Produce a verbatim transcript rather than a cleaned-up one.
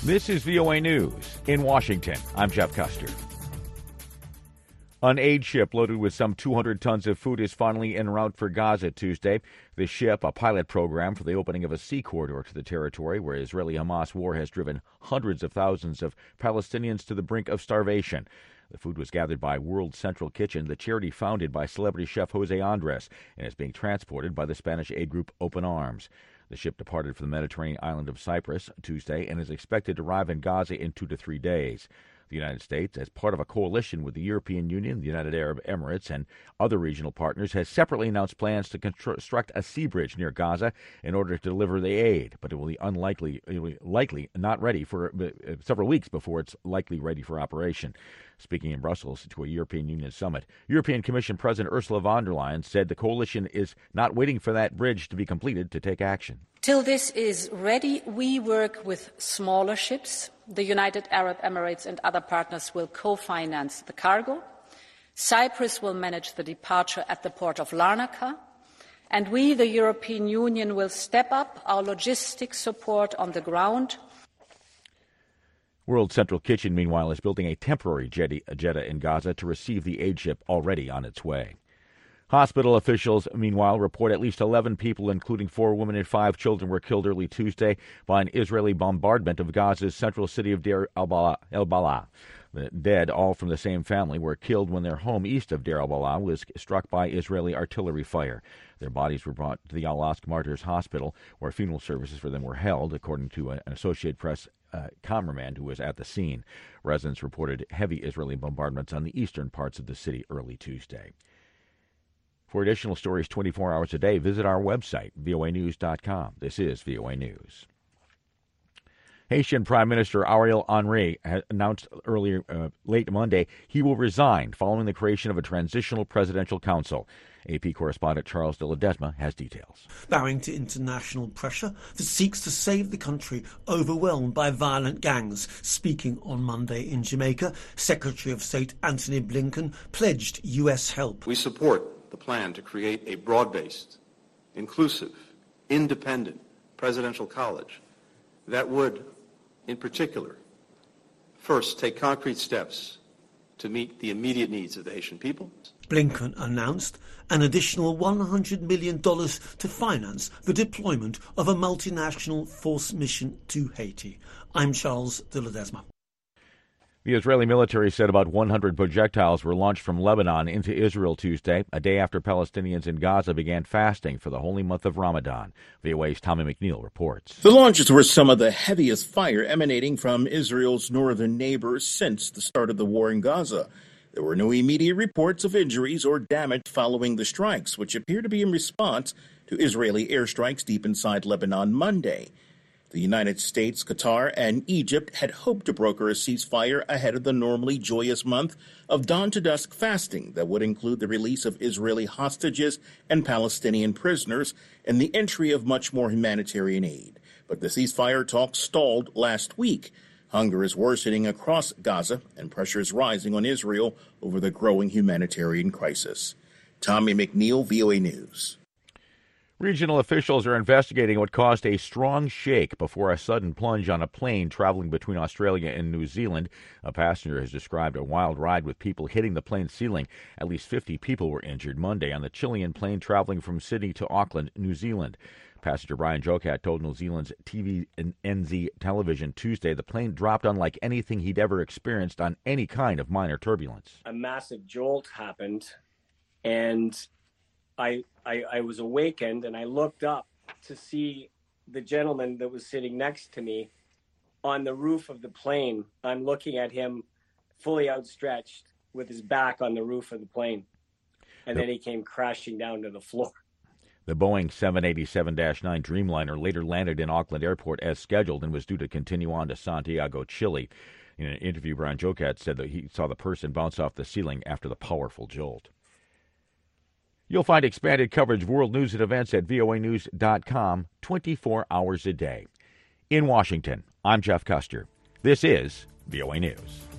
This is V O A News in Washington. I'm Jeff Custer. An aid ship loaded with some two hundred tons of food is finally en route for Gaza Tuesday. The ship, a pilot program for the opening of a sea corridor to the territory where Israeli-Hamas war has driven hundreds of thousands of Palestinians to the brink of starvation. The food was gathered by World Central Kitchen, the charity founded by celebrity chef Jose Andres, and is being transported by the Spanish aid group Open Arms. The ship departed from the Mediterranean island of Cyprus Tuesday and is expected to arrive in Gaza in two to three days. The United States, as part of a coalition with the European Union, the United Arab Emirates, and other regional partners, has separately announced plans to construct a sea bridge near Gaza in order to deliver the aid, but it will be unlikely, it will be likely not ready for uh, several weeks before it's likely ready for operation. Speaking in Brussels to a European Union summit, European Commission President Ursula von der Leyen said the coalition is not waiting for that bridge to be completed to take action. Till this is ready, we work with smaller ships. The United Arab Emirates and other partners will co-finance the cargo. Cyprus will manage the departure at the port of Larnaca. And we, the European Union, will step up our logistics support on the ground. World Central Kitchen, meanwhile, is building a temporary jetty in Gaza to receive the aid ship already on its way. Hospital officials, meanwhile, report at least eleven people, including four women and five children, were killed early Tuesday by an Israeli bombardment of Gaza's central city of Deir el-Balah. The dead, all from the same family, were killed when their home east of Deir el-Balah was struck by Israeli artillery fire. Their bodies were brought to the Al-Aqsa Martyrs Hospital, where funeral services for them were held, according to an Associated Press uh, cameraman who was at the scene. Residents reported heavy Israeli bombardments on the eastern parts of the city early Tuesday. For additional stories twenty-four hours a day, visit our website, V O A news dot com. This is V O A News. Haitian Prime Minister Ariel Henry has announced earlier uh, late Monday he will resign following the creation of a transitional presidential council. A P correspondent Charles de Ledesma has details. Bowing to international pressure that seeks to save the country overwhelmed by violent gangs. Speaking on Monday in Jamaica, Secretary of State Antony Blinken pledged U S help. We support the plan to create a broad-based, inclusive, independent presidential college that would, in particular, first take concrete steps to meet the immediate needs of the Haitian people. Blinken announced an additional one hundred million dollars to finance the deployment of a multinational force mission to Haiti. I'm Charles de Ledesma. The Israeli military said about one hundred projectiles were launched from Lebanon into Israel Tuesday, a day after Palestinians in Gaza began fasting for the holy month of Ramadan. V O A's Tommy McNeil reports. The launches were some of the heaviest fire emanating from Israel's northern neighbors since the start of the war in Gaza. There were no immediate reports of injuries or damage following the strikes, which appear to be in response to Israeli airstrikes deep inside Lebanon Monday. The United States, Qatar, and Egypt had hoped to broker a ceasefire ahead of the normally joyous month of dawn-to-dusk fasting that would include the release of Israeli hostages and Palestinian prisoners and the entry of much more humanitarian aid. But the ceasefire talks stalled last week. Hunger is worsening across Gaza, and pressure is rising on Israel over the growing humanitarian crisis. Tommy McNeil, V O A News. Regional officials are investigating what caused a strong shake before a sudden plunge on a plane traveling between Australia and New Zealand. A passenger has described a wild ride with people hitting the plane's ceiling. At least fifty people were injured Monday on the Chilean plane traveling from Sydney to Auckland, New Zealand. Passenger Brian Jokat told New Zealand's T V N Z television Tuesday the plane dropped unlike anything he'd ever experienced on any kind of minor turbulence. A massive jolt happened, and I, I I was awakened, and I looked up to see the gentleman that was sitting next to me on the roof of the plane. I'm looking at him fully outstretched with his back on the roof of the plane. And then he came crashing down to the floor. The Boeing seven eighty-seven dash nine Dreamliner later landed in Auckland Airport as scheduled and was due to continue on to Santiago, Chile. In an interview, Brian Jokat said that he saw the person bounce off the ceiling after the powerful jolt. You'll find expanded coverage of world news and events at V O A news dot com twenty-four hours a day. In Washington, I'm Jeff Custer. This is V O A News.